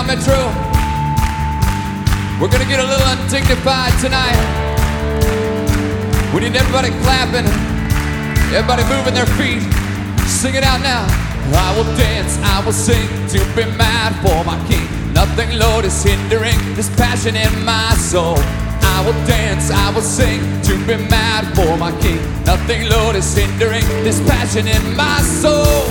Metro. We're gonna get a little undignified tonight. We need everybody clapping, everybody moving their feet. Sing it out now. I will dance, I will sing to be mad for my king. Nothing, Lord, is hindering this passion in my soul. I will dance, I will sing to be mad for my king. Nothing, Lord, is hindering this passion in my soul.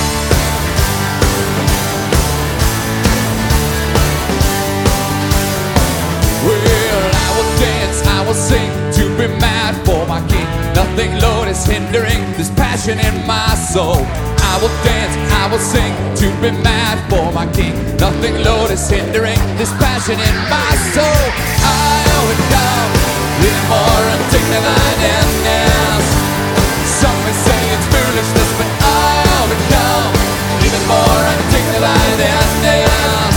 Well, I will dance, I will sing to be mad for my king. Nothing, Lord, is hindering this passion in my soul. I will dance, I will sing to be mad for my king. Nothing, Lord, is hindering this passion in my soul. I will come, little more undignified than this. Some may say it's foolishness, but I will come, even more undignified than this.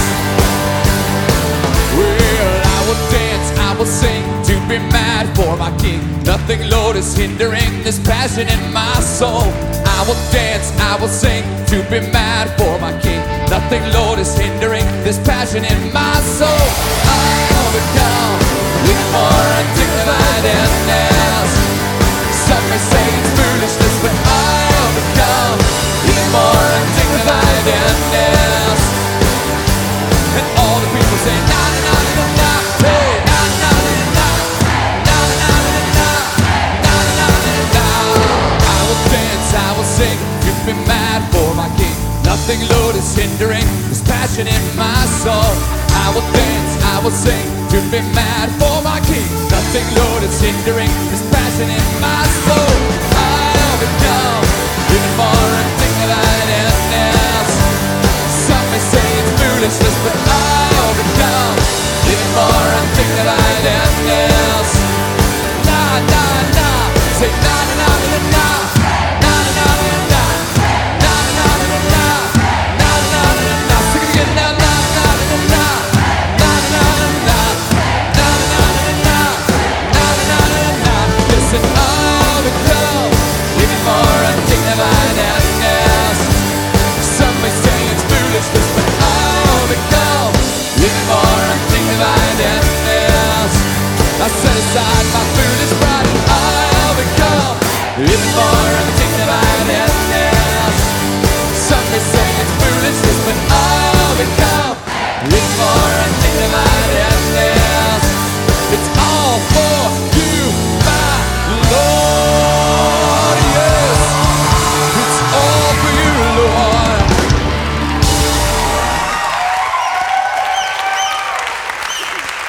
Well, I will dance, I will sing to be mad for my king. Nothing, Lord, is hindering this passion in my soul. I will dance, I will sing to be mad for my king. Nothing, Lord, is hindering this passion in my soul. I overcome, even more undignified than this. Some may say it's foolishness, but I overcome, even more undignified than this. And all the people say, na na na na na, hey, na na na na, na na na na, na na na na. I will dance, I will sing, to be mad for my king. Nothing, Lord, is hindering this passion in my soul. I will dance, I will sing, to be mad for my king. Nothing, Lord, is hindering this passion in my soul. I overcome,